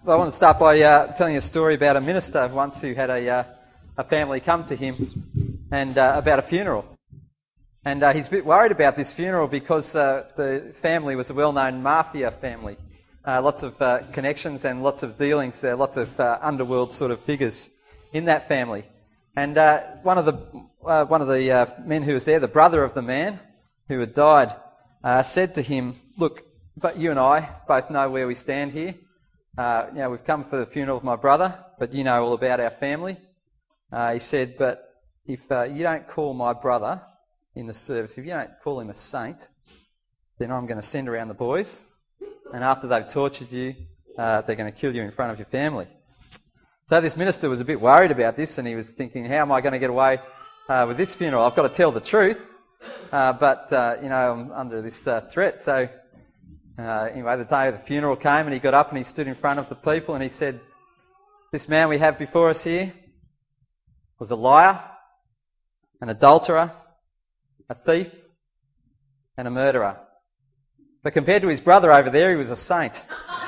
I want to start by telling you a story about a minister once who had a family come to him and about a funeral. And he's a bit worried about this funeral because the family was a well-known mafia family. Lots of connections and lots of dealings there, lots of underworld sort of figures in that family. And one of the men who was there, the brother of the man who had died, said to him, "Look, but you and I both know where we stand here. We've come for the funeral of my brother, but you know all about our family." He said, "But if you don't call my brother in the service, if you don't call him a saint, then I'm going to send around the boys, and after they've tortured you, they're going to kill you in front of your family." So this minister was a bit worried about this, and he was thinking, how am I going to get away with this funeral? I've got to tell the truth, but I'm under this threat. So anyway, the day of the funeral came, and he got up and he stood in front of the people, and he said, "This man we have before us here was a liar, an adulterer, a thief, and a murderer. But compared to his brother over there, he was a saint."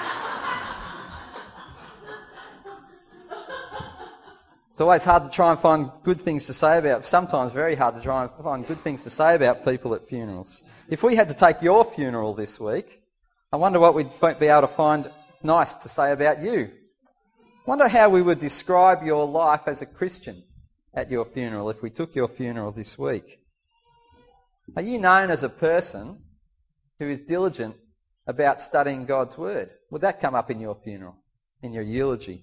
It's always hard to try and find good things to say about, sometimes very hard to try and find good things to say about people at funerals. If we had to take your funeral this week, I wonder what we'd be able to find nice to say about you. I wonder how we would describe your life as a Christian at your funeral if we took your funeral this week. Are you known as a person who is diligent about studying God's Word? Would that come up in your funeral, in your eulogy?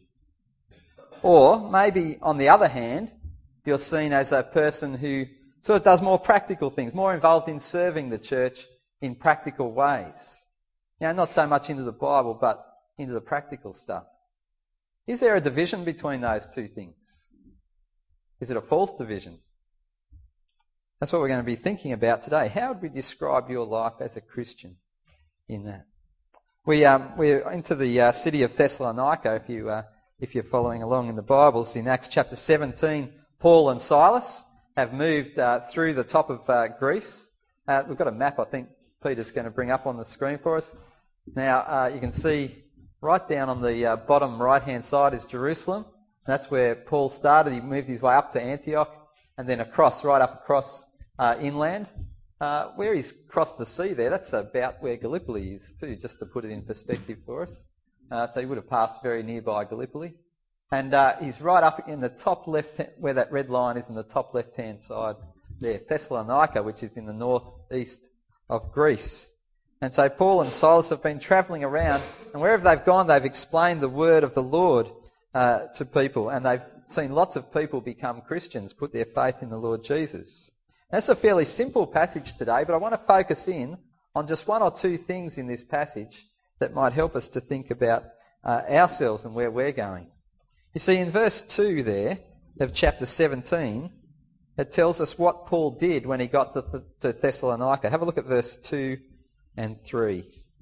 Or maybe, on the other hand, you're seen as a person who sort of does more practical things, more involved in serving the church in practical ways. Not so much into the Bible, but into the practical stuff. Is there a division between those two things? Is it a false division? That's what we're going to be thinking about today. How would we describe your life as a Christian in that? We're into the city of Thessalonica, if you're following along in the Bibles. In Acts chapter 17, Paul and Silas have moved through the top of Greece. We've got a map, I think Peter's going to bring up on the screen for us. Now, you can see right down on the bottom right-hand side is Jerusalem. That's where Paul started. He moved his way up to Antioch and then right up across inland. Where he's crossed the sea there, that's about where Gallipoli is too, just to put it in perspective for us. So he would have passed very nearby Gallipoli. And he's right up in the top left, where that red line is in the top left-hand side there, Thessalonica, which is in the northeast of Greece. And so Paul and Silas have been travelling around, and wherever they've gone, they've explained the word of the Lord to people, and they've seen lots of people become Christians, put their faith in the Lord Jesus. That's a fairly simple passage today, but I want to focus in on just one or two things in this passage that might help us to think about ourselves and where we're going. You see, in verse 2 there of chapter 17, it tells us what Paul did when he got to Thessalonica. Have a look at verse 2 and 3.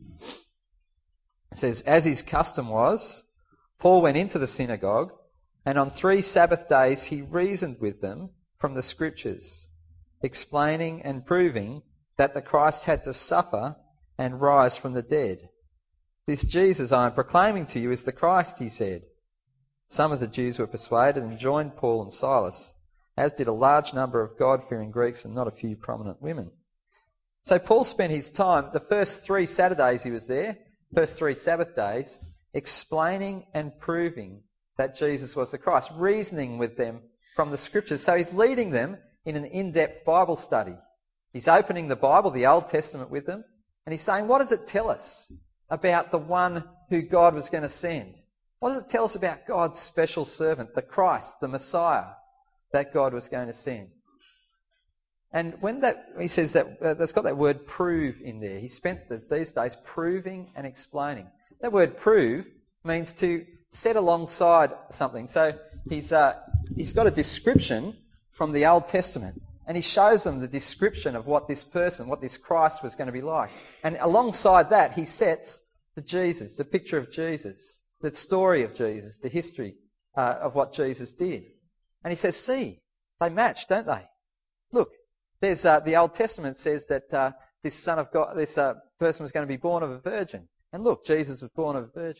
It says, "As his custom was, Paul went into the synagogue, and on 3 Sabbath days he reasoned with them from the Scriptures, explaining and proving that the Christ had to suffer and rise from the dead. 'This Jesus I am proclaiming to you is the Christ,' he said. Some of the Jews were persuaded and joined Paul and Silas, as did a large number of God-fearing Greeks and not a few prominent women." So Paul spent his time, the first 3 Saturdays he was there, first 3 Sabbath days, explaining and proving that Jesus was the Christ, reasoning with them from the Scriptures. So he's leading them in an in-depth Bible study. He's opening the Bible, the Old Testament, with them, and he's saying, what does it tell us about the one who God was going to send? What does it tell us about God's special servant, the Christ, the Messiah, that God was going to send? And when he says that, that's got that word prove in there. He spent these days proving and explaining. That word prove means to set alongside something. So he's got a description from the Old Testament, and he shows them the description of what this person, what this Christ was going to be like. And alongside that, he sets the picture of Jesus, the story of Jesus, the history of what Jesus did. And he says, see, they match, don't they? Look, there's the Old Testament says that this Son of God, this person was going to be born of a virgin. And look, Jesus was born of a virgin.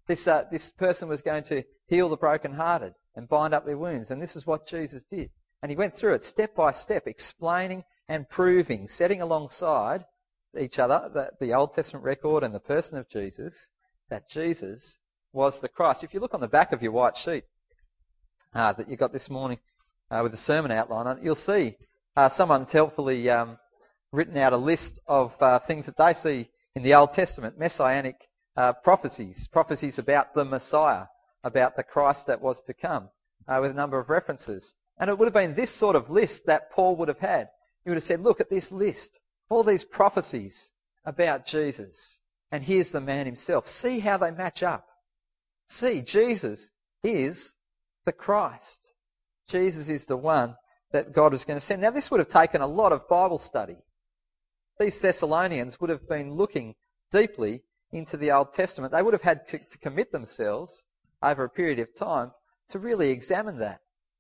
This person was going to heal the brokenhearted and bind up their wounds. And this is what Jesus did. And he went through it step by step, explaining and proving, setting alongside each other, the Old Testament record and the person of Jesus, that Jesus was the Christ. If you look on the back of your white sheet that you got this morning with the sermon outline on it, you'll see someone's helpfully written out a list of things that they see in the Old Testament, messianic prophecies about the Messiah, about the Christ that was to come, with a number of references. And it would have been this sort of list that Paul would have had. He would have said, look at this list, all these prophecies about Jesus, and here's the man himself. See how they match up. See, Jesus is the Christ. Jesus is the one that God was going to send. Now, this would have taken a lot of Bible study. These Thessalonians would have been looking deeply into the Old Testament. They would have had to commit themselves over a period of time to really examine that.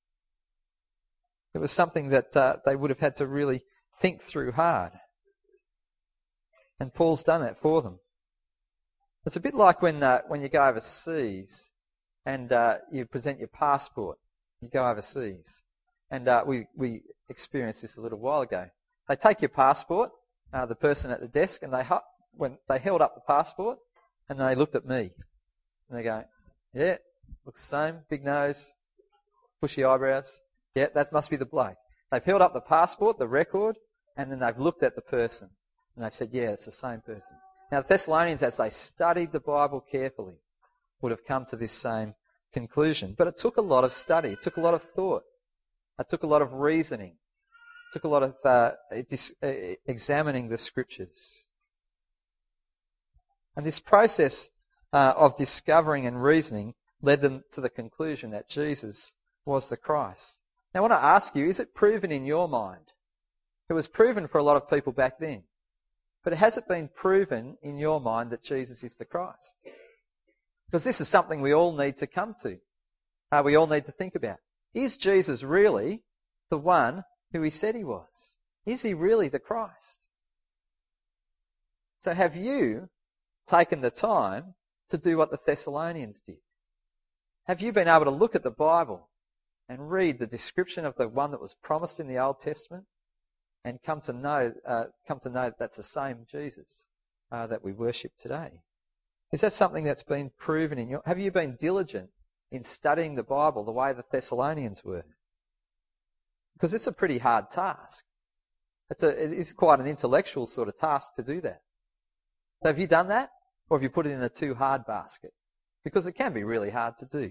It was something that they would have had to really think through hard. And Paul's done that for them. It's a bit like when you go overseas and you present your passport. You go overseas. And we experienced this a little while ago. They take your passport, the person at the desk, and when they held up the passport and they looked at me. And they go, yeah, looks the same, big nose, bushy eyebrows. Yeah, that must be the bloke. They've held up the passport, the record, and then they've looked at the person. And they've said, yeah, it's the same person. Now, the Thessalonians, as they studied the Bible carefully, would have come to this same conclusion. But it took a lot of study. It took a lot of thought. It took a lot of reasoning. It took a lot of examining the Scriptures. And this process of discovering and reasoning led them to the conclusion that Jesus was the Christ. Now, I want to ask you, is it proven in your mind? It was proven for a lot of people back then. But has it been proven in your mind that Jesus is the Christ? Because this is something we all need to come to. We all need to think about. Is Jesus really the one who he said he was? Is he really the Christ? So have you taken the time to do what the Thessalonians did? Have you been able to look at the Bible and read the description of the one that was promised in the Old Testament and come to know that that's the same Jesus that we worship today? Is that something that's been proven in your... Have you been diligent in studying the Bible the way the Thessalonians were? Because it's a pretty hard task. It is quite an intellectual sort of task to do that. So have you done that? Or have you put it in a too hard basket? Because it can be really hard to do.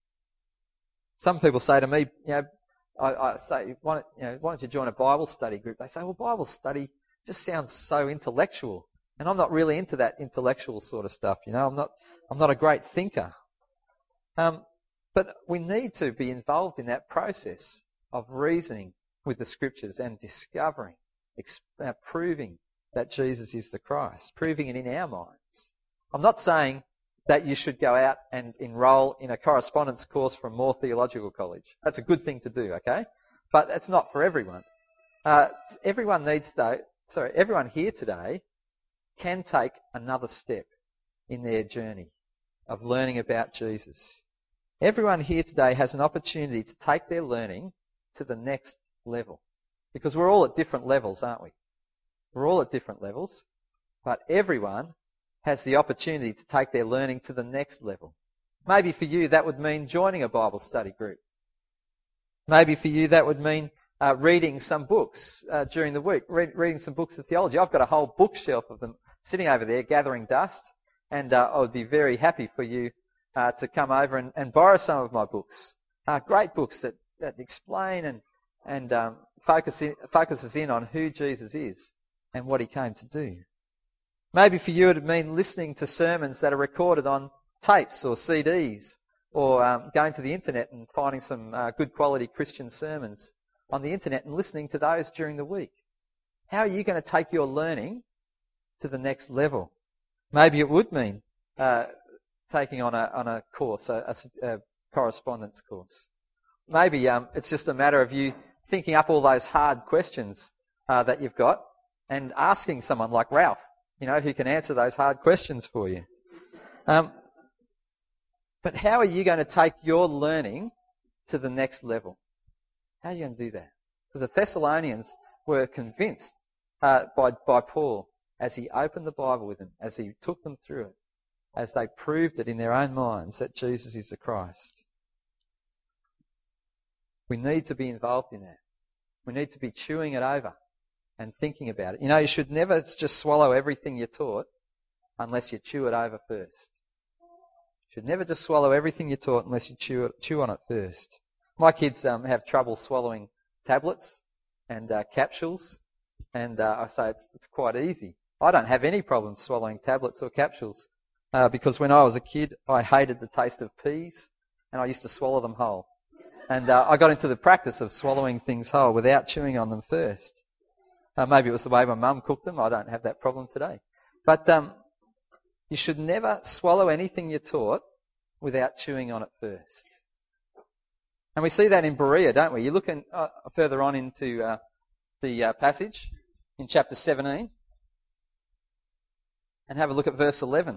Some people say to me, I say, why don't you join a Bible study group? They say, well, Bible study just sounds so intellectual. And I'm not really into that intellectual sort of stuff. I'm not a great thinker. But we need to be involved in that process of reasoning with the Scriptures and discovering, proving that Jesus is the Christ, proving it in our minds. I'm not saying that you should go out and enroll in a correspondence course from Moore Theological College. That's a good thing to do, okay? But that's not for everyone. Everyone here today can take another step in their journey of learning about Jesus. Everyone here today has an opportunity to take their learning to the next level. Because we're all at different levels, aren't we? We're all at different levels. But everyone has the opportunity to take their learning to the next level. Maybe for you that would mean joining a Bible study group. Maybe for you that would mean reading some books during the week, reading some books of theology. I've got a whole bookshelf of them sitting over there gathering dust, and I would be very happy for you to come over and borrow some of my books. Great books that explain and focuses in on who Jesus is and what he came to do. Maybe for you it would mean listening to sermons that are recorded on tapes or CDs, or going to the internet and finding some good quality Christian sermons on the internet and listening to those during the week. How are you going to take your learning to the next level? Maybe it would mean taking on a course, a correspondence course. Maybe it's just a matter of you thinking up all those hard questions that you've got and asking someone like Ralph, who can answer those hard questions for you. But how are you going to take your learning to the next level? How are you going to do that? Because the Thessalonians were convinced by Paul as he opened the Bible with them, as he took them through it, as they proved it in their own minds that Jesus is the Christ. We need to be involved in that. We need to be chewing it over and thinking about it. You know, you should never just swallow everything you're taught unless you chew it over first. You should never just swallow everything you're taught unless you chew on it first. My kids have trouble swallowing tablets and capsules, and I say it's quite easy. I don't have any problem swallowing tablets or capsules because when I was a kid, I hated the taste of peas, and I used to swallow them whole. And I got into the practice of swallowing things whole without chewing on them first. Maybe it was the way my mum cooked them. I don't have that problem today. But you should never swallow anything you're taught without chewing on it first. And we see that in Berea, don't we? You look further on into the passage in chapter 17 and have a look at verse 11.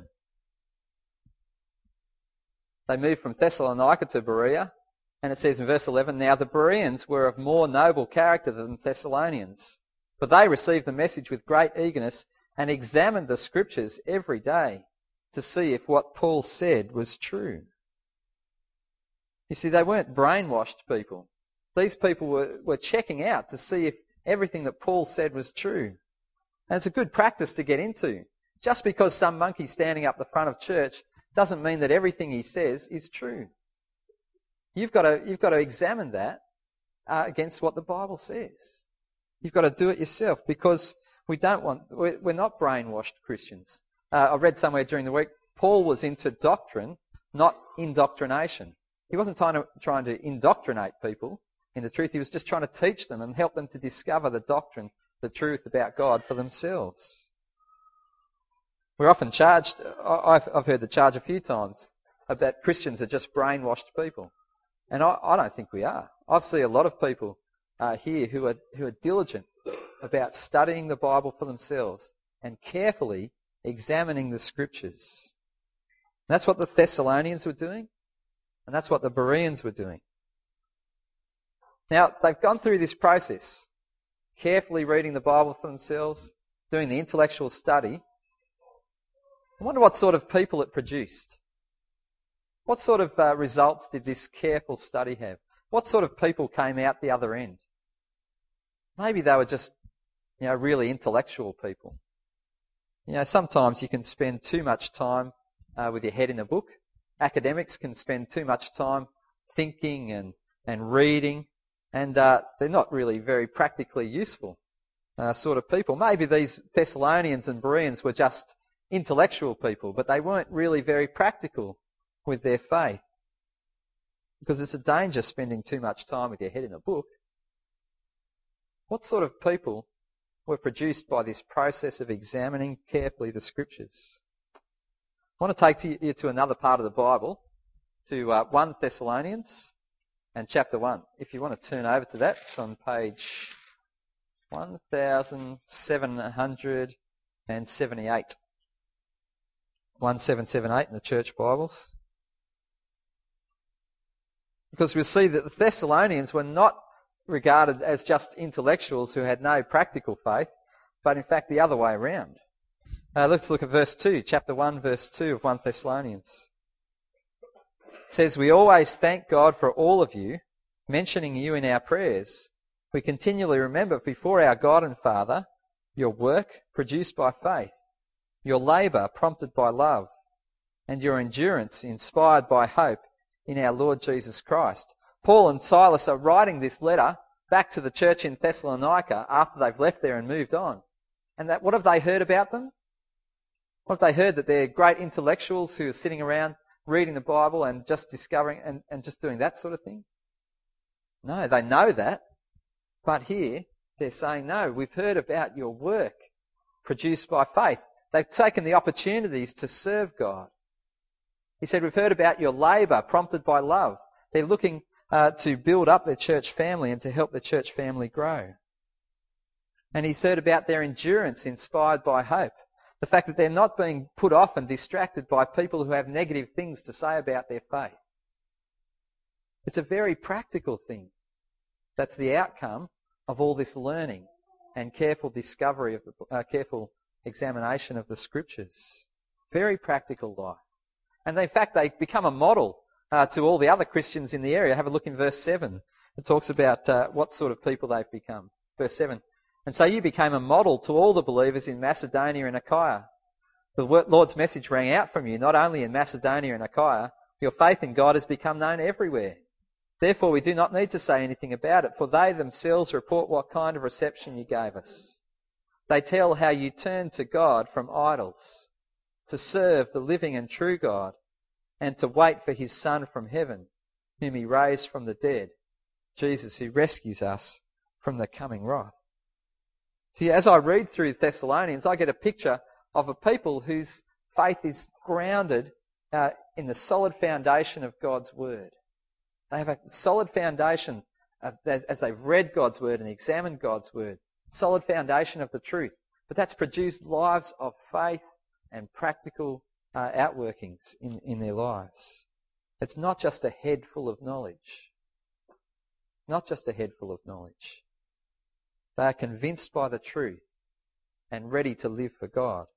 They moved from Thessalonica to Berea, and it says in verse 11, "Now the Bereans were of more noble character than the Thessalonians, but they received the message with great eagerness and examined the Scriptures every day to see if what Paul said was true." You see, they weren't brainwashed people. These people were checking out to see if everything that Paul said was true. And it's a good practice to get into. Just because some monkey's standing up the front of church doesn't mean that everything he says is true. You've got to examine that against what the Bible says. You've got to do it yourself because we're not brainwashed Christians. I read somewhere during the week, Paul was into doctrine, not indoctrination. He wasn't trying to indoctrinate people in the truth. He was just trying to teach them and help them to discover the doctrine, the truth about God for themselves. We're often charged, I've heard the charge a few times, that Christians are just brainwashed people. And I don't think we are. I see a lot of people here who are diligent about studying the Bible for themselves and carefully examining the Scriptures. And that's what the Thessalonians were doing, and that's what the Bereans were doing. Now, they've gone through this process, carefully reading the Bible for themselves, doing the intellectual study. I wonder what sort of people it produced. What sort of results did this careful study have? What sort of people came out the other end? Maybe they were just, really intellectual people. Sometimes you can spend too much time with your head in a book. Academics can spend too much time thinking and reading, and they're not really very practically useful sort of people. Maybe these Thessalonians and Bereans were just intellectual people, but they weren't really very practical with their faith. Because it's a danger spending too much time with your head in a book. What sort of people were produced by this process of examining carefully the Scriptures? I want to take you to another part of the Bible, to 1 Thessalonians and chapter 1. If you want to turn over to that, it's on page 1778. 1778 in the church Bibles. Because we'll see that the Thessalonians were not regarded as just intellectuals who had no practical faith, but in fact the other way around. Let's look at verse 2, chapter 1, verse 2 of 1 Thessalonians. It says, "We always thank God for all of you, mentioning you in our prayers. We continually remember before our God and Father your work produced by faith, your labour prompted by love, and your endurance inspired by hope in our Lord Jesus Christ." Paul and Silas are writing this letter back to the church in Thessalonica after they've left there and moved on. And what have they heard about them? What have they heard? That they're great intellectuals who are sitting around reading the Bible and just discovering and just doing that sort of thing? No, they know that. But here they're saying, no, we've heard about your work produced by faith. They've taken the opportunities to serve God. He said, we've heard about your labour prompted by love. They're looking to build up their church family and to help the church family grow. And he's heard about their endurance inspired by hope. The fact that they're not being put off and distracted by people who have negative things to say about their faith. It's a very practical thing. That's the outcome of all this learning and careful discovery of careful examination of the Scriptures. Very practical life. And in fact, they become a model to all the other Christians in the area. Have a look in verse 7. It talks about what sort of people they've become. Verse 7. And so you became a model to all the believers in Macedonia and Achaia. The Lord's message rang out from you, not only in Macedonia and Achaia. Your faith in God has become known everywhere. Therefore, we do not need to say anything about it, for they themselves report what kind of reception you gave us. They tell how you turned to God from idols, to serve the living and true God, and to wait for his Son from heaven, whom he raised from the dead, Jesus, who rescues us from the coming wrath. See, as I read through Thessalonians, I get a picture of a people whose faith is grounded in the solid foundation of God's Word. They have a solid foundation as they've read God's Word and examined God's Word. Solid foundation of the truth. But that's produced lives of faith and practical outworkings in their lives. It's not just a head full of knowledge. Not just a head full of knowledge. They are convinced by the truth and ready to live for God.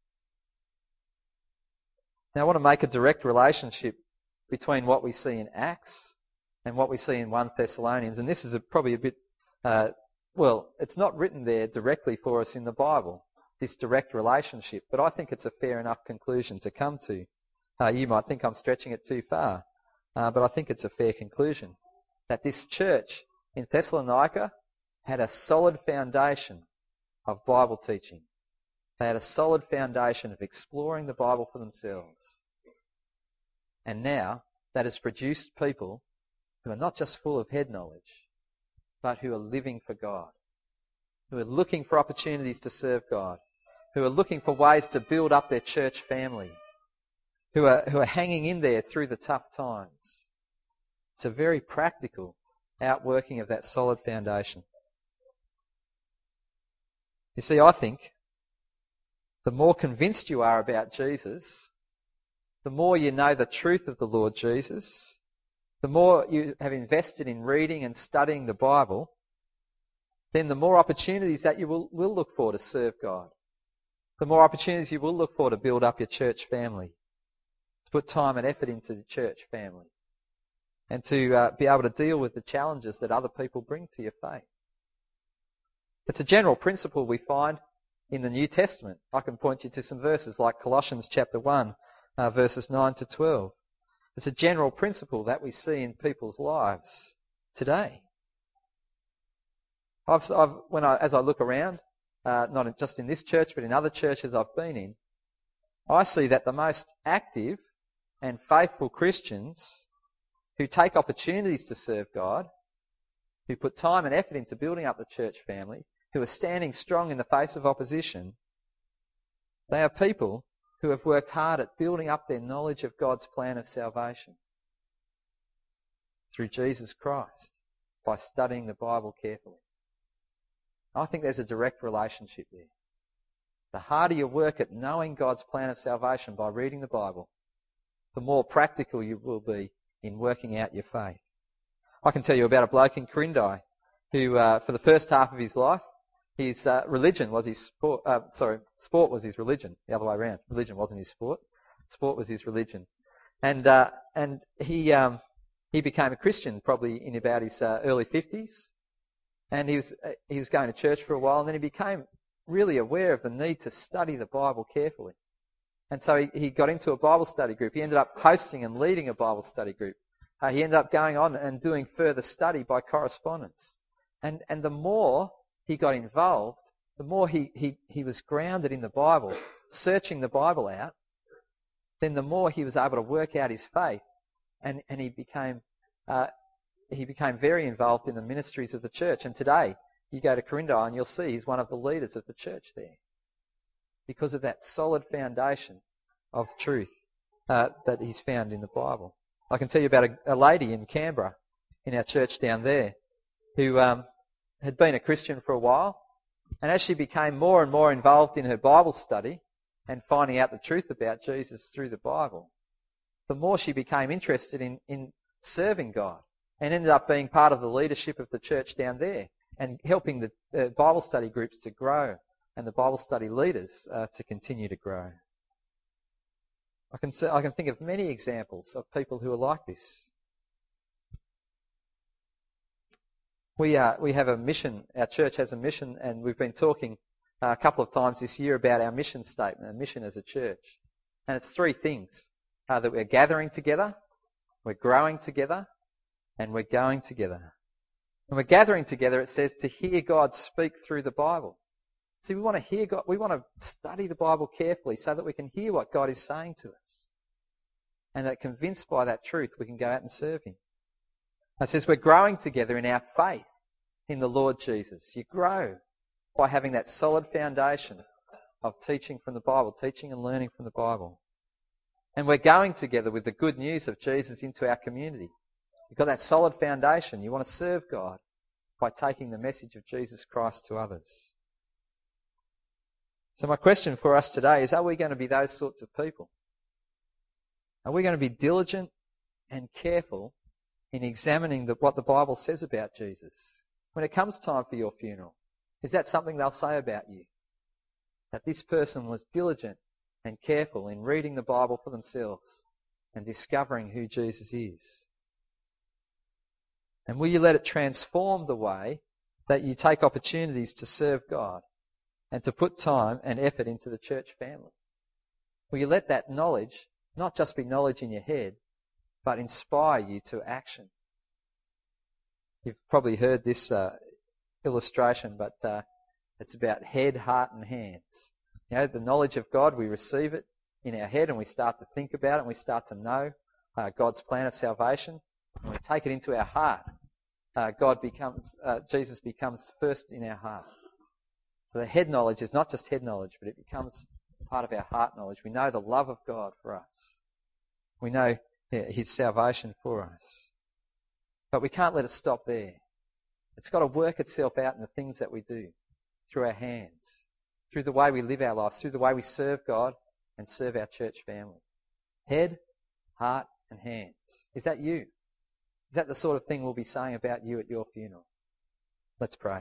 Now I want to make a direct relationship between what we see in Acts and what we see in 1 Thessalonians. And this is probably a bit, it's not written there directly for us in the Bible, this direct relationship, but I think it's a fair enough conclusion to come to. You might think I'm stretching it too far, but I think it's a fair conclusion. That this church in Thessalonica had a solid foundation of Bible teaching. They had a solid foundation of exploring the Bible for themselves. And now that has produced people who are not just full of head knowledge, but who are living for God, who are looking for opportunities to serve God, who are looking for ways to build up their church family, who are hanging in there through the tough times. It's a very practical outworking of that solid foundation. You see, I think the more convinced you are about Jesus, the more you know the truth of the Lord Jesus, the more you have invested in reading and studying the Bible, then the more opportunities that you will look for to serve God. The more opportunities you will look for to build up your church family, to put time and effort into the church family, and to be able to deal with the challenges that other people bring to your faith. It's a general principle we find in the New Testament. I can point you to some verses like Colossians chapter 1, verses 9 to 12. It's a general principle that we see in people's lives today. As I look around, not just in this church, but in other churches I've been in, I see that the most active and faithful Christians who take opportunities to serve God, who put time and effort into building up the church family, who are standing strong in the face of opposition, they are people who have worked hard at building up their knowledge of God's plan of salvation through Jesus Christ by studying the Bible carefully. I think there's a direct relationship there. The harder you work at knowing God's plan of salvation by reading the Bible, the more practical you will be in working out your faith. I can tell you about a bloke in Quirindi who, for the first half of his life, his religion was his sport. Sport was his religion. The other way around. Religion wasn't his sport. Sport was his religion. And he became a Christian probably in about his early 50s. And he was going to church for a while, and then he became really aware of the need to study the Bible carefully. And so he got into a Bible study group. He ended up hosting and leading a Bible study group. He ended up going on and doing further study by correspondence. And the more he got involved, the more he was grounded in the Bible, searching the Bible out, then the more he was able to work out his faith, and he became very involved in the ministries of the church. And today, you go to Quirindi and you'll see he's one of the leaders of the church there because of that solid foundation of truth that he's found in the Bible. I can tell you about a lady in Canberra, in our church down there, who had been a Christian for a while, and as she became more and more involved in her Bible study, and finding out the truth about Jesus through the Bible, the more she became interested in serving God and ended up being part of the leadership of the church down there and helping the Bible study groups to grow and the Bible study leaders to continue to grow. I can think of many examples of people who are like this. We have a mission. Our church has a mission, and we've been talking a couple of times this year about our mission statement, our mission as a church. And it's three things: that we're gathering together, we're growing together, and we're going together. When we're gathering together, it says to hear God speak through the Bible. See, we want to hear God. We want to study the Bible carefully so that we can hear what God is saying to us. And that convinced by that truth, we can go out and serve Him. It says we're growing together in our faith in the Lord Jesus. You grow by having that solid foundation of teaching from the Bible, teaching and learning from the Bible. And we're going together with the good news of Jesus into our community. You've got that solid foundation. You want to serve God by taking the message of Jesus Christ to others. So my question for us today is, are we going to be those sorts of people? Are we going to be diligent and careful in examining what the Bible says about Jesus? When it comes time for your funeral, is that something they'll say about you? That this person was diligent and careful in reading the Bible for themselves and discovering who Jesus is? And will you let it transform the way that you take opportunities to serve God and to put time and effort into the church family? Will you let that knowledge not just be knowledge in your head, but inspire you to action? You've probably heard this illustration, but it's about head, heart and hands. You know, the knowledge of God, we receive it in our head and we start to think about it and we start to know God's plan of salvation. And we take it into our heart. Jesus becomes first in our heart. So the head knowledge is not just head knowledge, but it becomes part of our heart knowledge. We know the love of God for us. We know His salvation for us. But we can't let it stop there. It's got to work itself out in the things that we do, through our hands, through the way we live our lives, through the way we serve God and serve our church family. Head, heart and hands. Is that you? Is that the sort of thing we'll be saying about you at your funeral? Let's pray.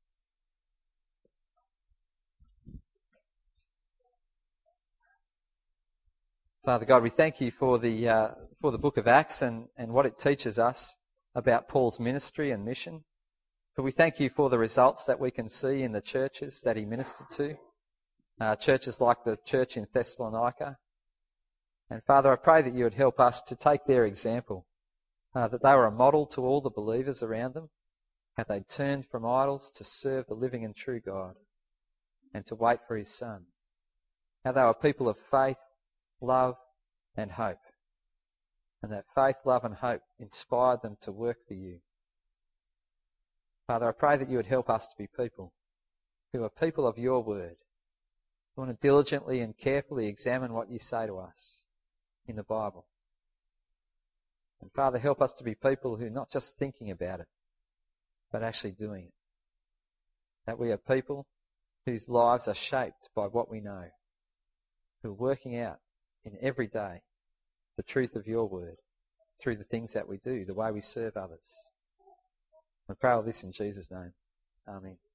Father God, we thank you for the book of Acts and what it teaches us about Paul's ministry and mission. But we thank you for the results that we can see in the churches that he ministered to, churches like the church in Thessalonica. And Father, I pray that you would help us to take their example, that they were a model to all the believers around them, how they turned from idols to serve the living and true God and to wait for His Son, how they were people of faith, love and hope, and that faith, love and hope inspired them to work for you. Father, I pray that you would help us to be people who are people of your word, who want to diligently and carefully examine what you say to us in the Bible. And Father, help us to be people who are not just thinking about it, but actually doing it. That we are people whose lives are shaped by what we know, who are working out in every day the truth of your word through the things that we do, the way we serve others. I pray all this in Jesus' name. Amen.